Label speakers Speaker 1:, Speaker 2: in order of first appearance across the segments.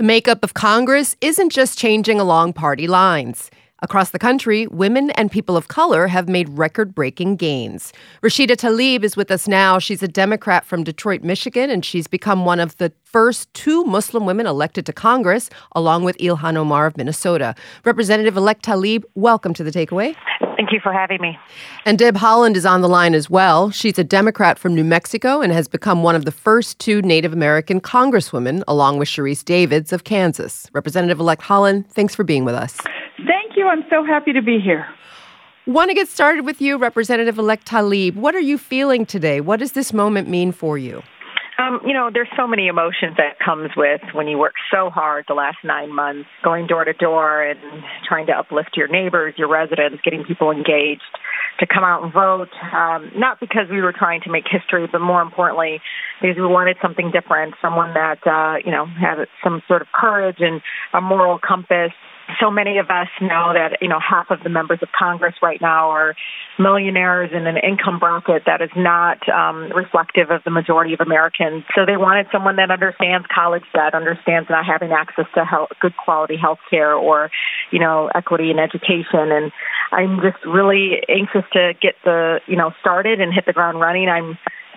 Speaker 1: The makeup of Congress isn't just changing along party lines. Across the country, women and people of color have made record-breaking gains. Rashida Tlaib is with us now. She's a Democrat from Detroit, Michigan, and she's become one of the first two Muslim women elected to Congress, along with Ilhan Omar of Minnesota. Representative-elect Tlaib, welcome to The Takeaway.
Speaker 2: Thank you for having me.
Speaker 1: And Deb Haaland is on the line as well. She's a Democrat from New Mexico and has become one of the first two Native American congresswomen, along with Sharice Davids of Kansas. Representative-elect Haaland, thanks for being with us.
Speaker 3: Thank you. I'm so happy to be here.
Speaker 1: Want to get started with you, Representative-elect Tlaib. What are you feeling today? What does this moment mean for you?
Speaker 2: There's so many emotions that comes with when you work so hard the last 9 months, going door to door and trying to uplift your neighbors, your residents, getting people engaged to come out and vote, not because we were trying to make history, but more importantly, because we wanted something different, someone that, had some sort of courage and a moral compass. So many of us know that, half of the members of Congress right now are millionaires in an income bracket that is not reflective of the majority of Americans. So they wanted someone that understands college debt, understands not having access to good quality health care or, equity in education. And I'm just really anxious to get started and hit the ground running. I'm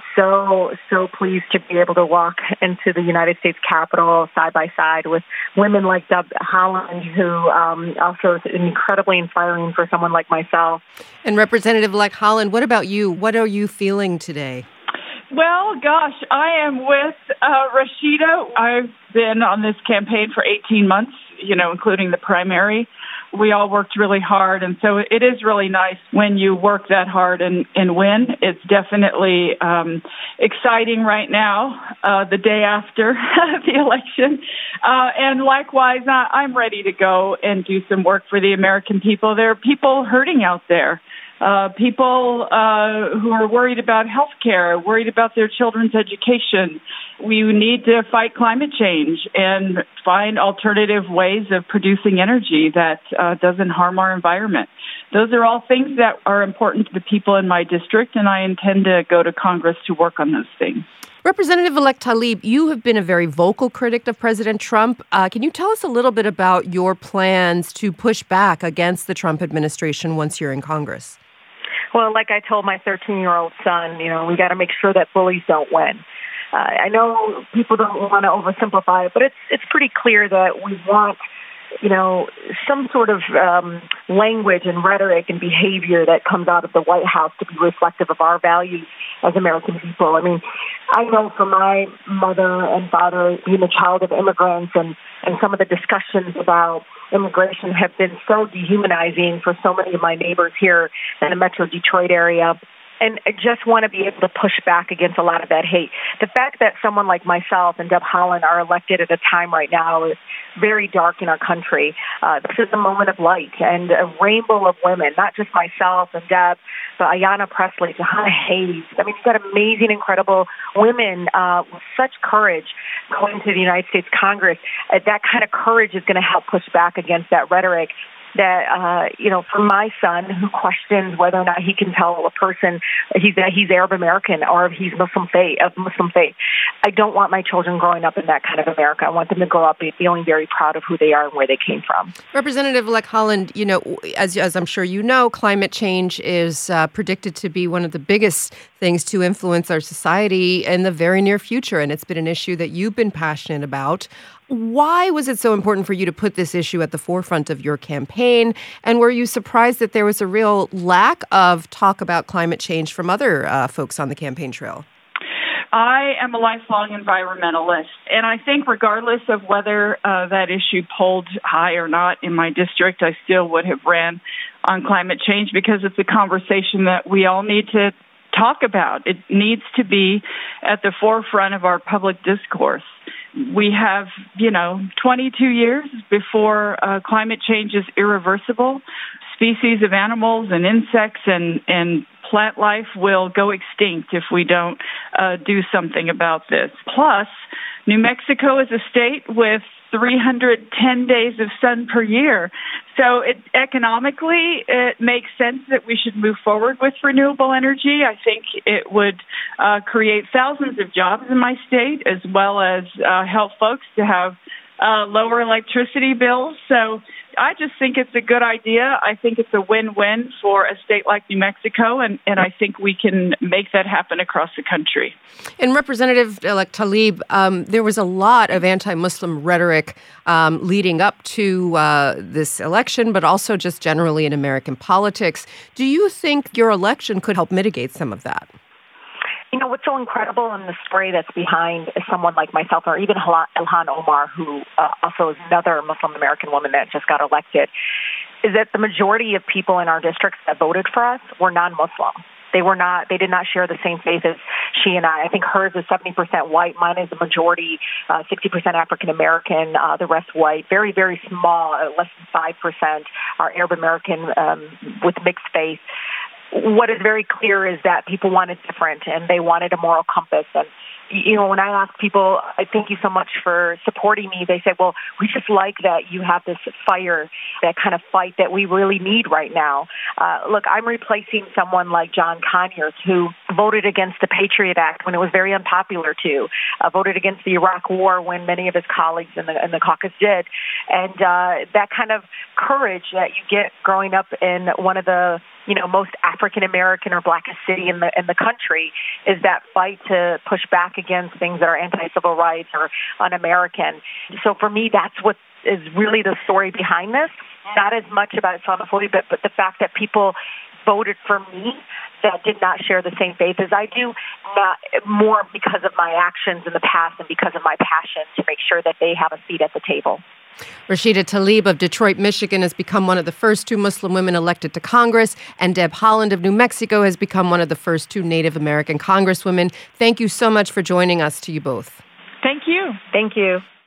Speaker 2: so pleased to be able to walk into the United States Capitol side by side with women like Deb Haaland, who also is incredibly inspiring for someone like myself.
Speaker 1: And Representative-elect Haaland, what about you? What are you feeling today?
Speaker 3: Well, gosh, I am with Rashida. I've been on this campaign for 18 months, including the primary. We all worked really hard, and so it is really nice when you work that hard and win. It's definitely exciting right now, the day after the election. And likewise, I'm ready to go and do some work for the American people. There are people hurting out there. People who are worried about health care, worried about their children's education. We need to fight climate change and find alternative ways of producing energy that doesn't harm our environment. Those are all things that are important to the people in my district, and I intend to go to Congress to work on those things.
Speaker 1: Representative-elect Tlaib, you have been a very vocal critic of President Trump. Can you tell us a little bit about your plans to push back against the Trump administration once you're in Congress?
Speaker 2: Well, like I told my 13-year-old son, we got to make sure that bullies don't win. I know people don't want to oversimplify it, but it's pretty clear that we want, some sort of language and rhetoric and behavior that comes out of the White House to be reflective of our values as American people. I mean, I know from my mother and father being a child of immigrants and some of the discussions about immigration have been so dehumanizing for so many of my neighbors here in the Metro Detroit area. And I just want to be able to push back against a lot of that hate. The fact that someone like myself and Deb Haaland are elected at a time right now is very dark in our country. This is a moment of light and a rainbow of women, not just myself and Deb, but Ayanna Pressley, Jahana Hayes. I mean, you've got amazing, incredible women with such courage going to the United States Congress. That kind of courage is going to help push back against that rhetoric that, for my son who questions whether or not he can tell a person he's Arab American or if he's Muslim faith. I don't want my children growing up in that kind of America. I want them to grow up feeling very proud of who they are and where they came from.
Speaker 1: Representative-elect Haaland, as I'm sure you know, climate change is predicted to be one of the biggest things to influence our society in the very near future, and it's been an issue that you've been passionate about. Why was it so important for you to put this issue at the forefront of your campaign? And were you surprised that there was a real lack of talk about climate change from other folks on the campaign trail?
Speaker 3: I am a lifelong environmentalist, and I think regardless of whether that issue polled high or not in my district, I still would have ran on climate change because it's a conversation that we all need to talk about. It needs to be at the forefront of our public discourse. We have, 22 years before climate change is irreversible. Species of animals and insects and plant life will go extinct if we don't do something about this. Plus, New Mexico is a state with 310 days of sun per year. So economically, it makes sense that we should move forward with renewable energy. I think it would create thousands of jobs in my state, as well as help folks to have lower electricity bills. So I just think it's a good idea. I think it's a win-win for a state like New Mexico, and I think we can make that happen across the country.
Speaker 1: And Representative-elect Tlaib, there was a lot of anti-Muslim rhetoric leading up to this election, but also just generally in American politics. Do you think your election could help mitigate some of that?
Speaker 2: You know, what's so incredible in the story that's behind someone like myself, or even Ilhan Omar, who also is another Muslim American woman that just got elected, is that the majority of people in our districts that voted for us were non-Muslim. They did not share the same faith as she and I. I think hers is 70% white. Mine is a majority, 60% African American, the rest white. Very, very small, less than 5% are Arab American with mixed faith. What is very clear is that people wanted different, and they wanted a moral compass. And, you know, when I ask people, I thank you so much for supporting me, they say, well, we just like that you have this fire, that kind of fight that we really need right now. Look, I'm replacing someone like John Conyers, who voted against the Patriot Act when it was very unpopular to, voted against the Iraq War when many of his colleagues in the caucus did. And that kind of courage that you get growing up in one of the most African American or blackest city in the country is that fight to push back against things that are anti-civil rights or un-American. So for me, that's what is really the story behind this. Not as much about Islamophobia, but the fact that people voted for me that did not share the same faith as I do, not more because of my actions in the past and because of my passion to make sure that they have a seat at the table.
Speaker 1: Rashida Tlaib of Detroit, Michigan has become one of the first 2 Muslim women elected to Congress, and Deb Haaland of New Mexico has become one of the first 2 Native American congresswomen. Thank you so much for joining us, to you both.
Speaker 3: Thank you.
Speaker 2: Thank you.